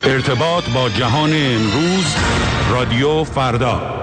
ارتباط با جهان امروز، رادیو فردا.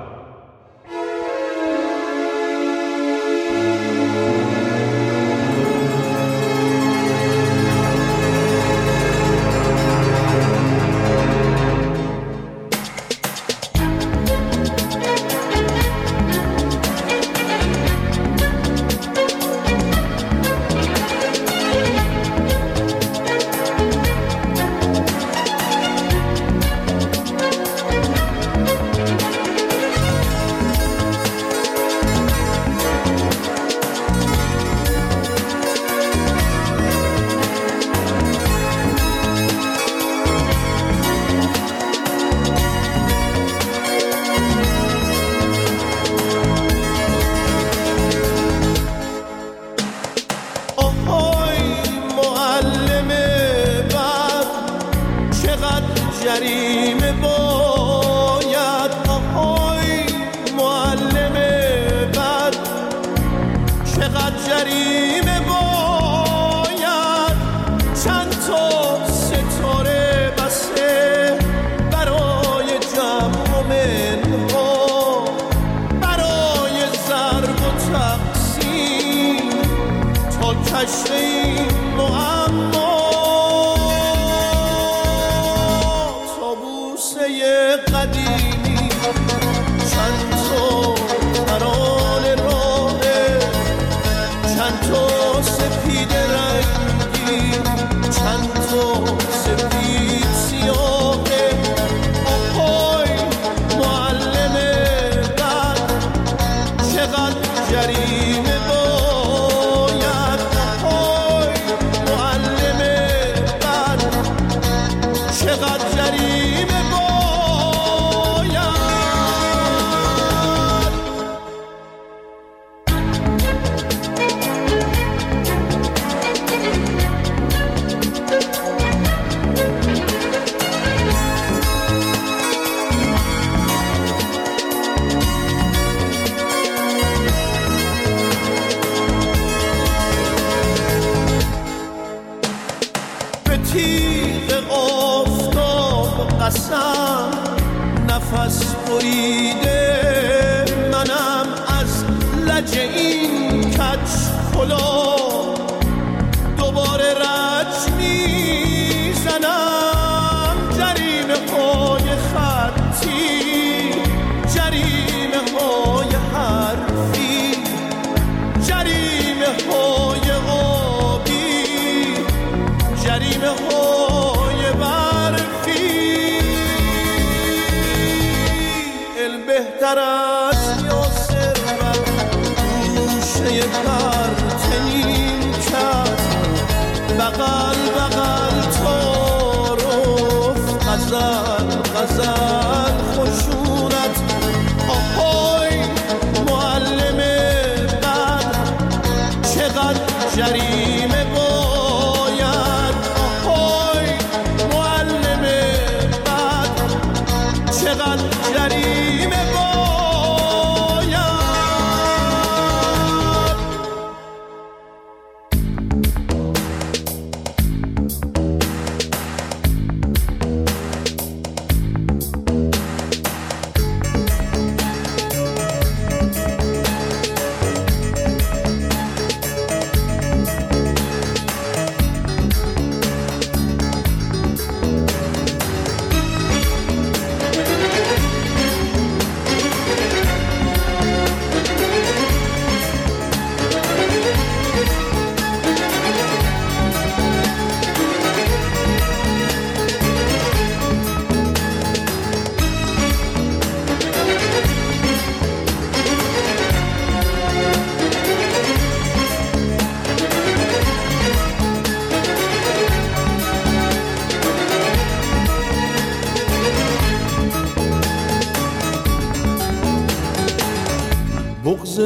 بغض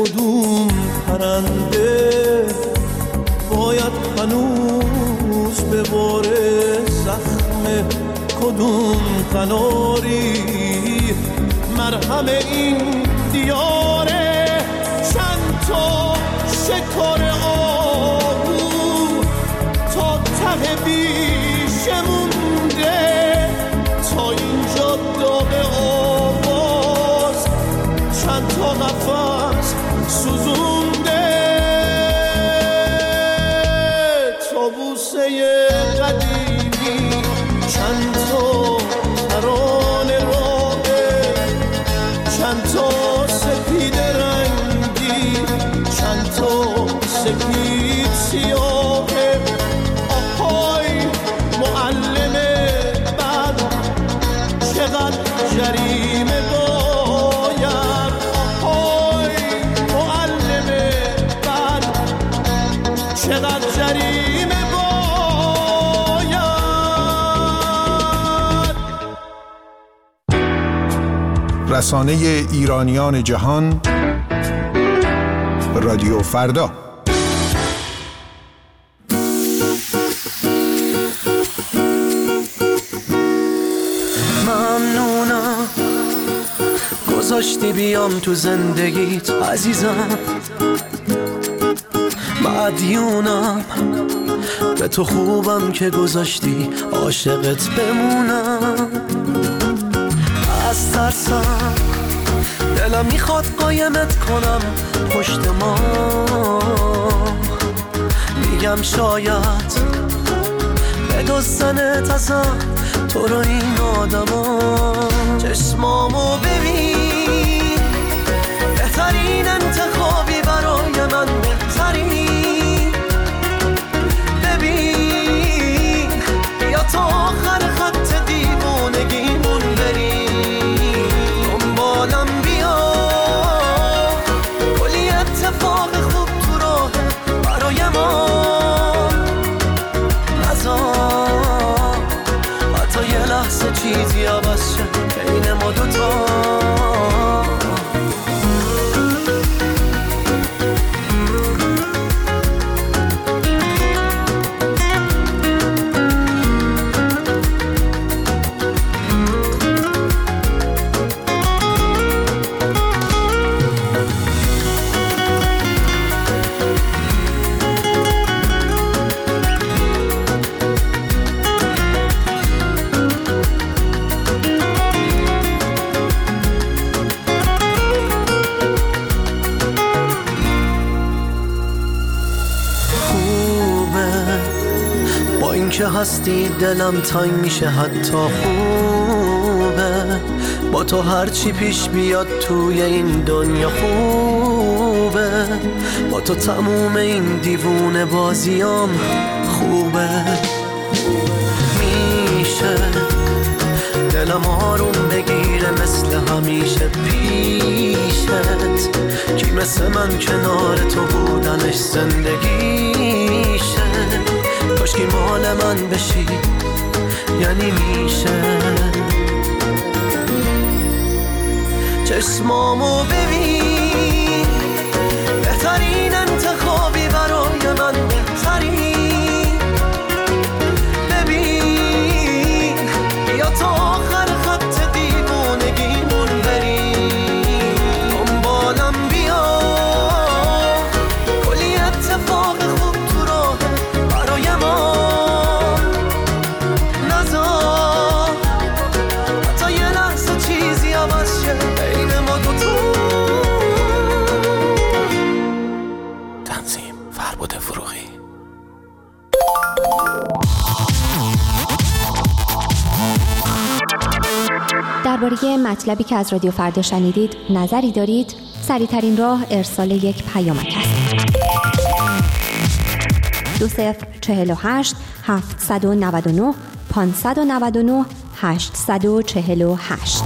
کدوم پرنده باید هنوز بباره، زخم کدوم قناری مرهم این دیاره. چند تا شکار آهو تا ته بیشه مونده، رسانه ایرانیان جهان، رادیو فردا. ممنونم گذاشتی بیام تو زندگیت عزیزم، مدیونم به تو خوبم که گذاشتی عاشقت بمونم. از ترسم دلم میخواد قایمت کنم پشت ما، میگم شاید بدزدنت ازم تو رو این آدما. چشمامو ببین، بهترین انتخابی برای من، بهترین. ببین بیا تا آخر خط دیوونگیمون بریم، دنبالم بیا، کلی اتفاق خوب تو راه برای ما. نذار حتی یه لحظه چیزی عوض شه بین ما دوتا. که هستی دلم تنگ میشه، حتی خوبه با تو هرچی پیش بیاد توی این دنیا خوبه. با تو تموم این دیوونه بازیام خوبه. میشه دلم آروم بگیره مثل همیشه پیشت، کی مثل من کنار تو بودنش زندگیشه. کاشکی مال من بشی یعنی میشه. چشمامو ببین، بهترین انتخابی برای من، بهترین. ببین بیا تا آخر خط دیوونگیمون بریم، دنبالم بیا، کلی اتفاق خوب تو راه برای ما. نذار حتی یه لحظه چیزی عوض شه بین ما دوتا. تنظیم فرباد فروغی. درباره مطلبی که از رادیو فردا شنیدید نظری دارید؟ سریع‌ترین راه ارسال یک پیامک است. 2048 799 599 848.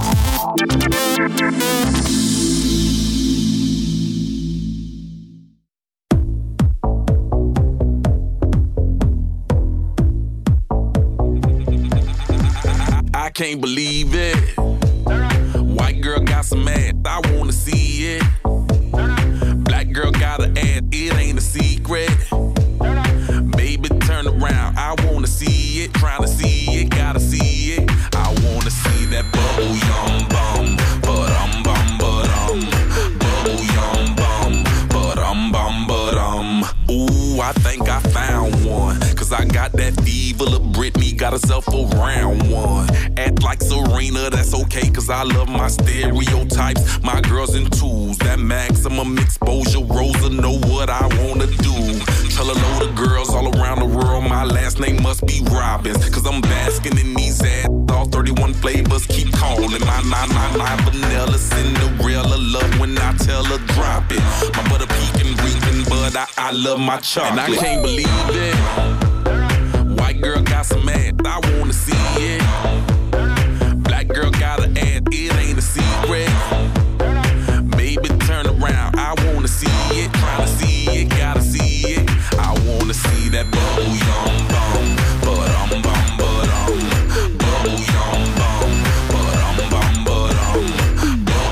I can't believe it. White girl got some ass, I wanna see it. Black girl got an ass, it ain't a secret. Baby turn around, I wanna see it. Trying to see it, gotta see it. I wanna see that bubble yum bum, ba-dum bum ba-dum. Bubble yum bum, ba-dum bum ba-dum. Ooh, I think I found one, 'cause I got that fever. Lil' Britney got herself a round one. Act like Serena, that's okay, 'cause I love my stereotypes. My girls in twos, that maximum exposure. Rosa know what I wanna do. Tell a load of girls all around the world my last name must be Robbins, 'cause I'm basking in these ads. All 31 flavors keep calling my vanilla Cinderella. Love when I tell her drop it. My butter peeking, reeking, but I love my chocolate. And I can't believe it. White girl got some ass, I wanna see it. Black girl got an ass, it ain't a secret. Baby turn around, I wanna see it. Trying to see it, gotta see it. I wanna see that bubble yum bum, ba-dum bum ba-dum. Bubble yum bum, ba-dum bum ba-dum.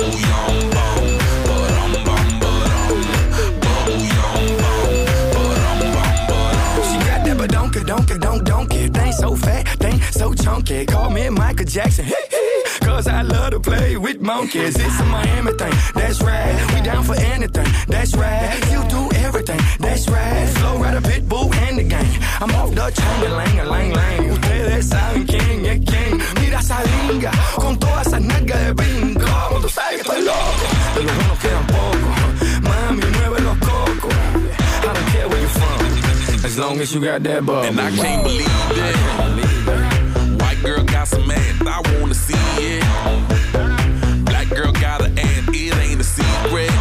everything so chunky. Call me Michael Jackson. Cause I love to play with monkeys. It's a Miami thing, that's right. We down for anything, that's right. You do everything, that's right. Flow Rider, Pitbull, and the gang. I'm off the chain, lang. Ustedes saben quién es quién. Mira esa linga, con toda esa nalga de brinco. Tú sabes que estoy loco, de los buenos quedan pocos. Mami, mueve los cocos. I don't care where you're from, as long as you got that bubble. And I can't believe it. White girl got some ass, I wanna see it. Black girl got an ass, it ain't a secret.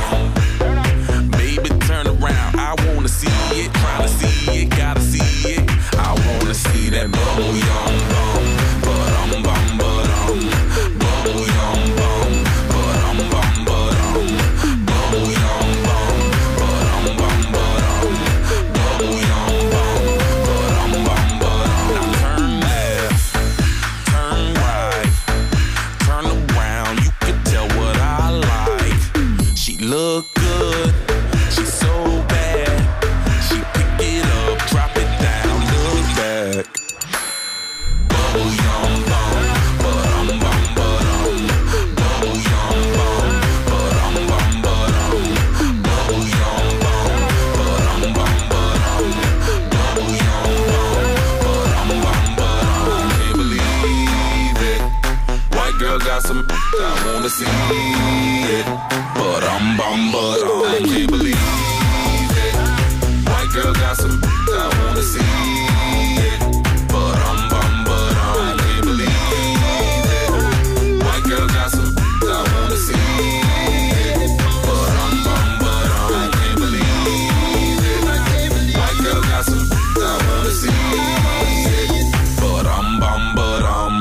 Baby, turn around, I wanna see it. Tryna see it, gotta see it. I wanna see that bubble yum bum, ba-dum bum ba-dum. Bubble yum bum, ba-dum bum ba-dum. Bubble yum bum, ba-dum bum ba-dum. Bubble yum bum, ba-dum bum ba-dum. Now turn left, turn right, turn around. You can tell what I like. She look good, she's so bad. She pick it up, drop it down, look back. Bubble yum bum, ba-dum bum ba-dum. Bubble yum bum, ba-dum bum ba-dum. Bubble yum bum, ba-dum bum ba-dum. Bubble yum bum, ba-dum bum ba-dum. Can't believe it. White girl got some, I wanna see it. Ba-dum bum ba-dum. I can't believe it. White girl got some, I wanna see it. Ba-dum bum ba-dum. I can't believe it. White girl got some, I wanna see it. Ba-dum bum ba-dum. I can't believe it. White girl got some, I wanna see it. Ba-dum bum ba-dum.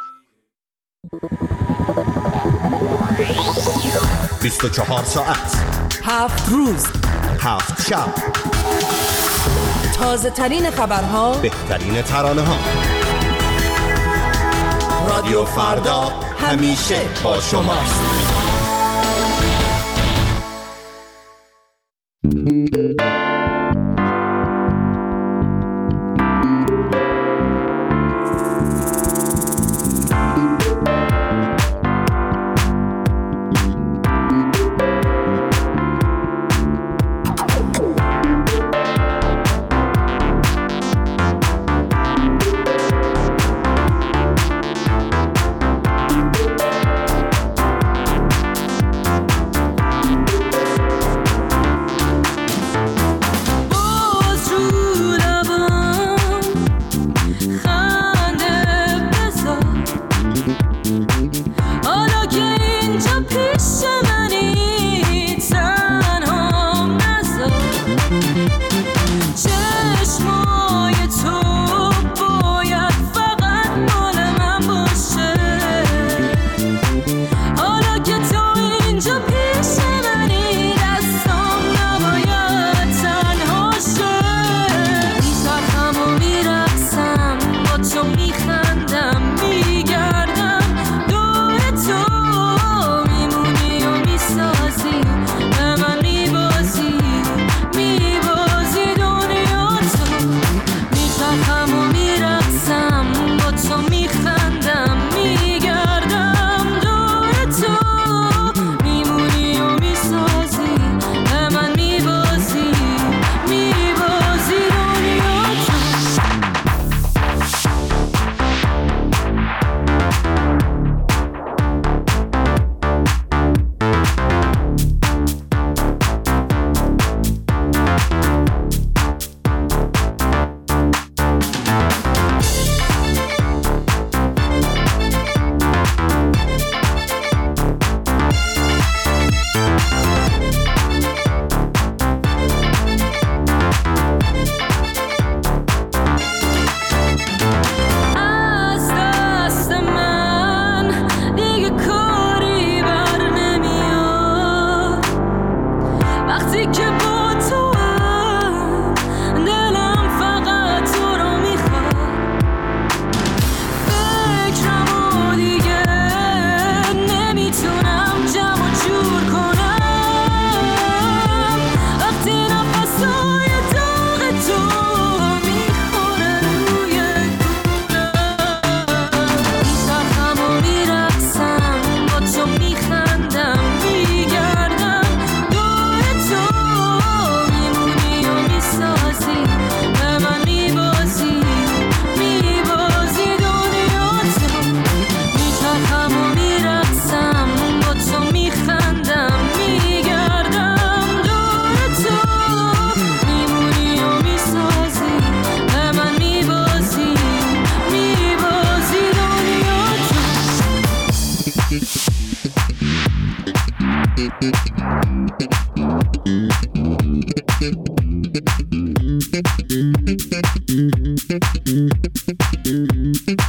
24 ساعت 7 روز 7 شب تازه ترین خبرها، بهترین ترانه ها. رادیو فردا همیشه با شماست.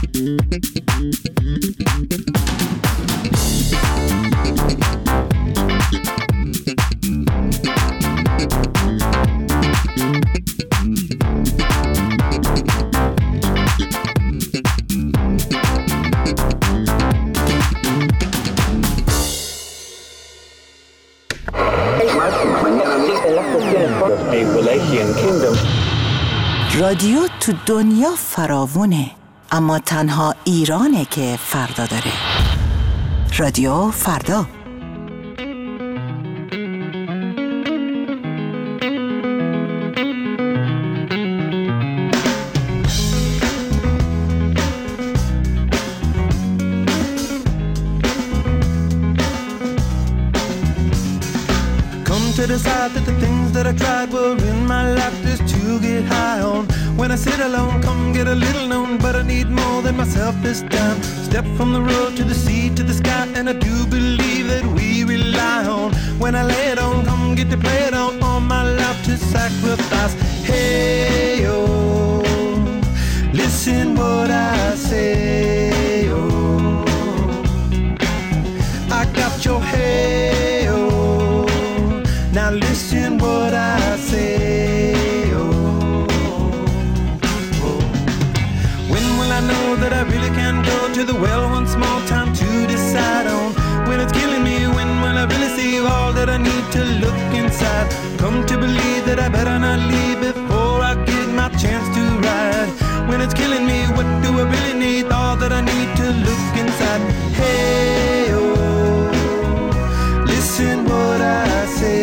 رادیو تو دنیا فراوونه، اما تنها ایرانه که فردا داره. رادیو فردا. To decide that the things that I tried were in my life just to get high on. When I sit alone, come get a little known, but I need more than myself this time. Step from the road to the sea to the sky, and I do believe that we rely on. When I lay it on, come get to play it on, all my life to sacrifice. Hey, oh, listen what I say, oh, I got your hey, oh. Now listen what I say, oh, oh. When will I know that I really can go to the well one small time to decide on? When it's killing me, when will I really see all that I need to look inside? Come to believe that I better not leave before I get my chance to ride. When it's killing me, what do I really need? All that I need to look inside. Hey, oh, listen what I say.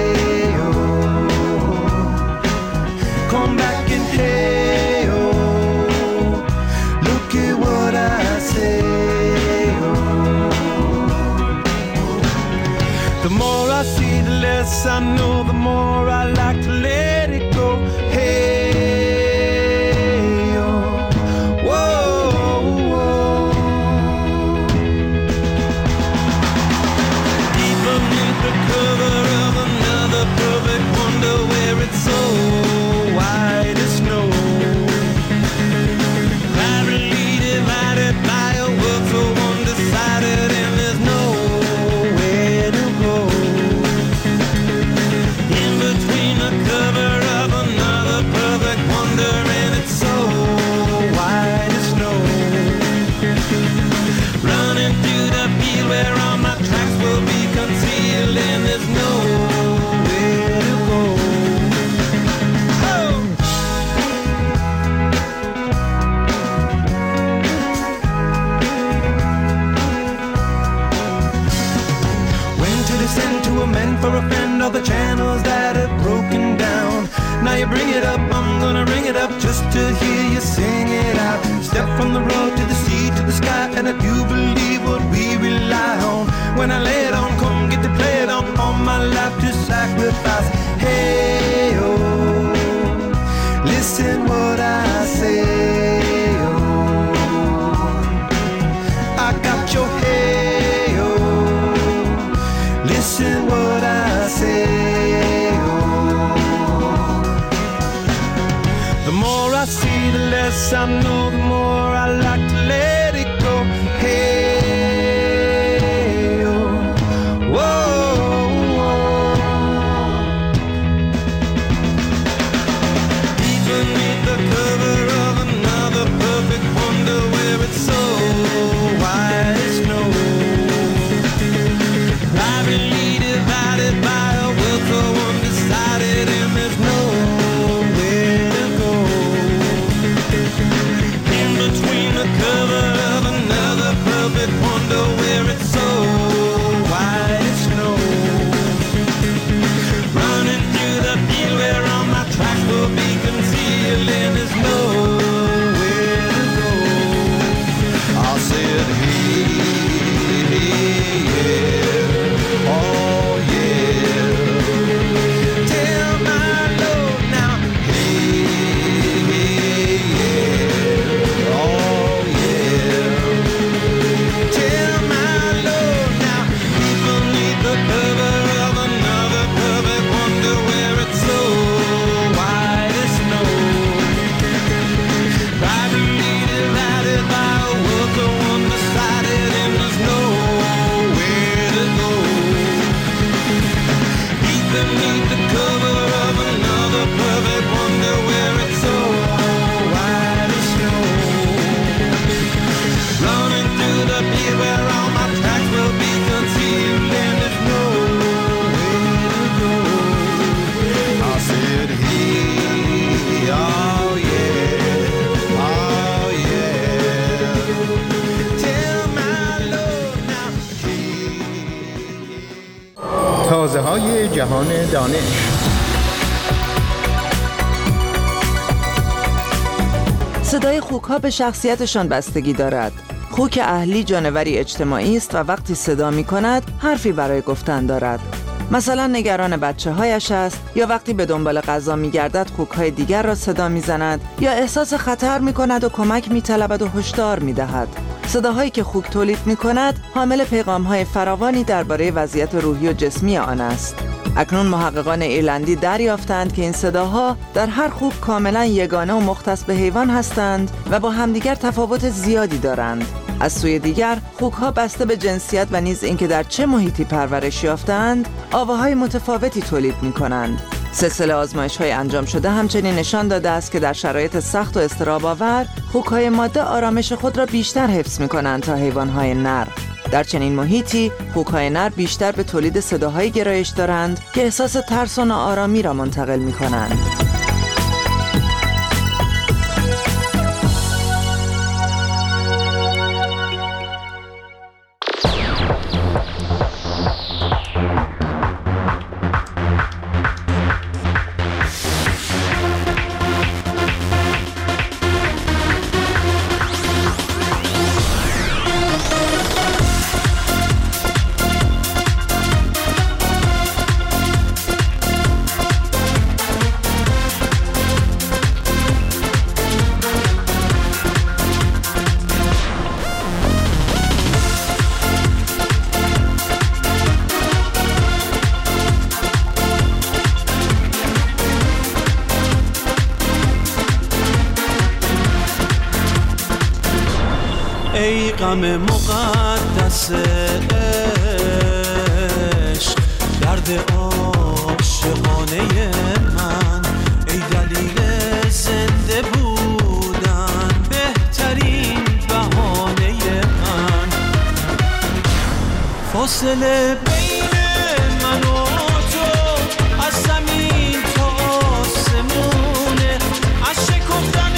Come back and hey, oh, look at what I say, oh. The more I see, the less I know, the more I like to let it go. Hey, oh, whoa, whoa. Deep beneath the cover of another perfect wonder where it's so white as snow, privately divided by a world so undecided, and there's nowhere to go. In between the cover of another perfect wonder, and it's so white as snow. Running through the field where all my tracks will be concealed, and there's nowhere to go. To amend for a friend all the channels that have broken down. Now you bring it up, I'm gonna ring it up just to hear you sing it out. Step from the road to the sea to the sky, and I do believe what we rely on. When I lay it on, come get to play it on, all my life to sacrifice. Hey, oh, listen what I say, oh, I got your hey, oh, listen what I say, oh. The more I see, the less I know, the more I like to let it go. Hey, oh, whoa, whoa. Deep beneath the cover of another perfect wonder where it's so white as snow, privately divided by a world so undecided, and there's nowhere to go. In between the cover of another perfect wonder where it's so white as snow. Running through the field where all my tracks will be concealed, and there's nowhere to go. I said, hey, hey, yeah. Oh yeah, tell my Lord now, hey, hey, yeah. Oh yeah, tell my Lord now, deep beneath the cover of another perfect wonder where it's so white as snow, privately divided by مغازه‌های جهان دانش. صدای خوک‌ها به شخصیتشان بستگی دارد. خوک اهلی جانوری اجتماعی است و وقتی صدا می‌کند حرفی برای گفتن دارد. مثلا نگران بچه‌هایش است، یا وقتی به دنبال غذا می‌گردد خوک‌های دیگر را صدا می‌زند، یا احساس خطر می‌کند و کمک می‌طلبد و هشدار می‌دهد. صداهایی که خوک تولید می‌کند حامل پیغام‌های فراوانی درباره وضعیت روحی و جسمی آن است. اکنون محققان ایرلندی دریافتند که این صداها در هر خوک کاملا یگانه و مختص به حیوان هستند و با همدیگر تفاوت زیادی دارند. از سوی دیگر خوک‌ها بسته به جنسیت و نیز اینکه در چه محیطی پرورش یافتند آواهای متفاوتی تولید می‌کنند. سلسله آزمایش‌های انجام شده همچنین نشان داده است که در شرایط سخت و اضطراب‌آور خوک‌های ماده آرامش خود را بیشتر حفظ می‌کنند تا حیوان‌های نر. در چنین محیطی خوک‌های نر بیشتر به تولید صداهایی گرایش دارند که احساس ترس و ناآرامی را منتقل می‌کنند. ای غم مقدس عشق، درد عاشقانه من، ای دلیل زنده بودن، بهترین بهانه من. فاصله بین من و تو از زمین تا آسمونه، از شکفتن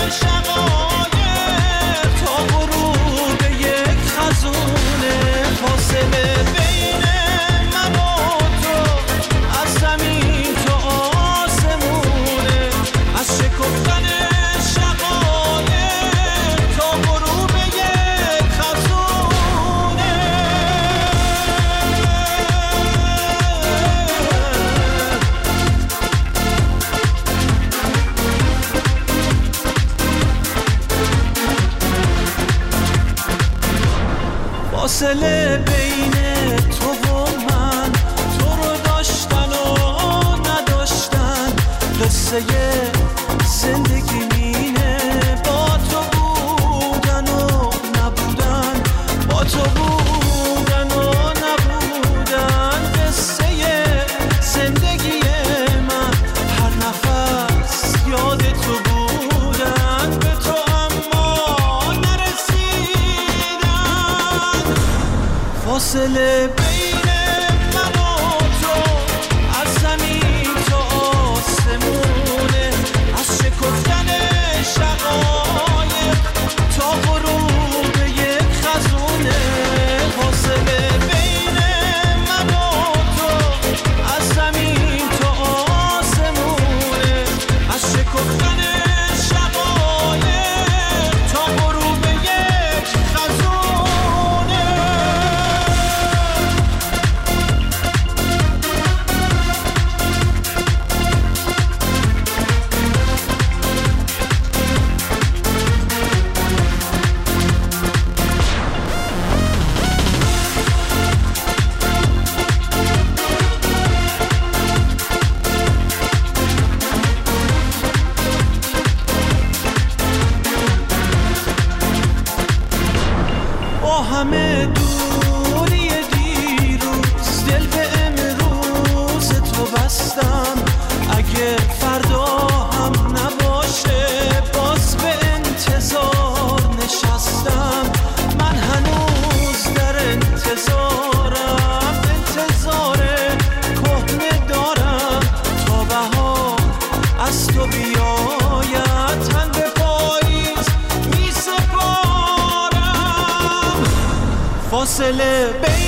شقایق تا غروب یک خزونه. فاصله بین من و تو از زمین تا آسمونه، از شکفتن شقایق تا غروب یک خزونه. فاصله بین تو و من، تو رو داشتن و نداشتن، قصه زندگی مینه. با تو بودن و نبودن، با تو بودن و نبودن، قصه زندگی من. هر نفس یاد تو بودن، به تو اما نرسیدن. فاصله بین من و تو از زمین تا آسمونه، از شکفتن شقایق تا غروب یک خزونه. فاصله بین من و تو از زمین تا آسمونه، از شکفتن شقایق تا غروب یک خزونه. با همه دوری دیروز، دل به امروز تو بستم. اگه فردا هم نباشه، باز به انتظار نشستم. من هنوز در انتظارم، انتظار کهنه دارم تا بهار از تو بیاید. تن به پاییز می سپارم. فاصله بین